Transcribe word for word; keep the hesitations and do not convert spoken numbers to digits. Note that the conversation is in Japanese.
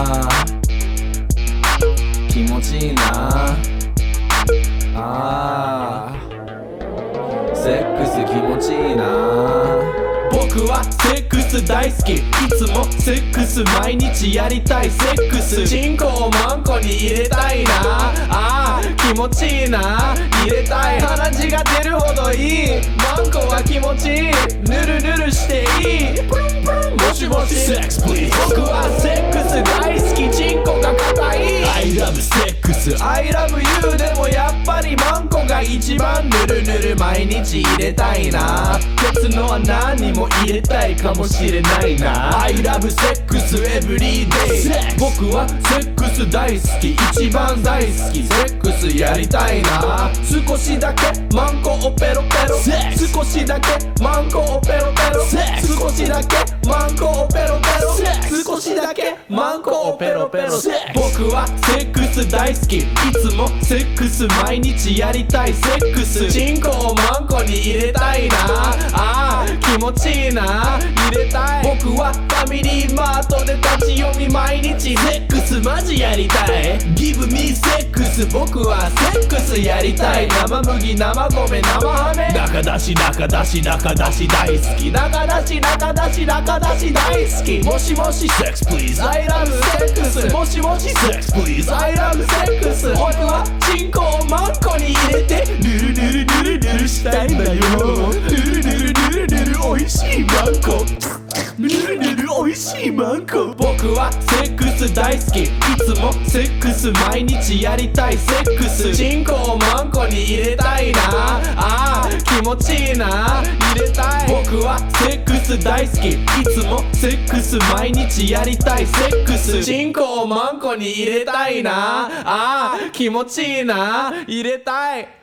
あー気持ちいいなあーセックス気持ちいいな僕はセックス大好きいつもセックス毎日やりたいセックスチンコをマンコに入れたいなあー気持ちいいな入れたい鼻血が出るほどいいマンコは気持ちいいぬるぬるしていいプルンプルンもしもしセックス please 僕はセックス大好きチンコが硬い I love sex I love you でもやっぱりマンコが一番ぬるぬる毎日入れたいな別の穴にも入れたいかもしれないな I love sex every day 僕はセックス大好き一番大好きセックスやりたいな少しだけマンコをペロペロ少しだけマンコをペロペロ少しだけマンコをペロペロ少しだけマンコをペロペロ僕はセックス大好きいつもセックス毎日やりたいセックスチンコをマンコに入れたいなあー気持ちいいな入れたい僕はファミリーマートで立ち読み毎日セックスマジやりたい Give me セックス僕はセックスやりたい生麦生米生ハメ中出し中出し中出し大好き中出し中出し中出し大好きもしもしセックス please I love セックスもしもしセックス please I love セックス僕はチンコをマンコに入れてぬるぬるぬるぬるしたいんだよぬるぬるぬるぬるおいしいマンコぬるぬるおいしいマンコ僕はセックス大好きいつもセックス毎日やりたいセックスチンコをマンコに入れたいなあー気持ちいいな入れたい僕はセックス大好きいつもセックス毎日やりたいセックスチンコをマンコに入れたいなあー気持ちいいな入れたい